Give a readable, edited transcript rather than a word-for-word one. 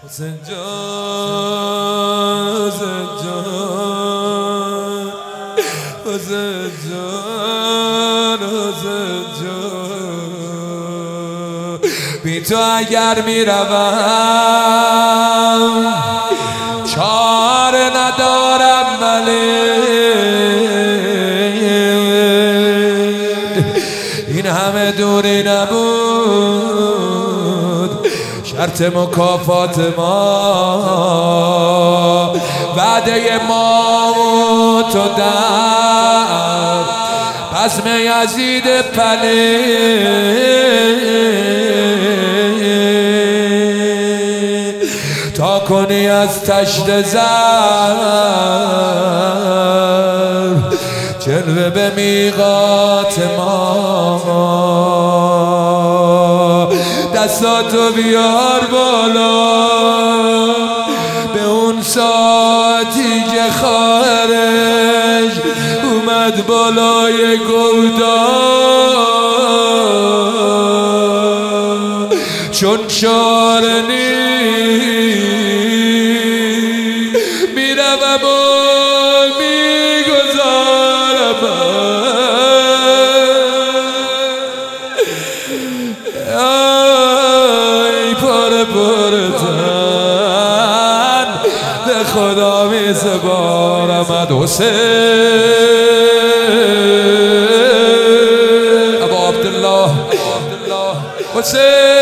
حسین جان حسین جان حسین جان حسین جان بی تو اگر میروم چاره ندارم ولی این همه دوری نبود شرط مکافات ما وعده ما و تو در بزم یزید پلید تا کنی از تشت زر جلوه به میقات ما دستاتو بیار بالا به اون ساعتی که خارج اومد بالای گودال چون چاره میروم و میگذارم ای پاره پاره تن به خدا میسپارمت حسین ابا عبدالله حسین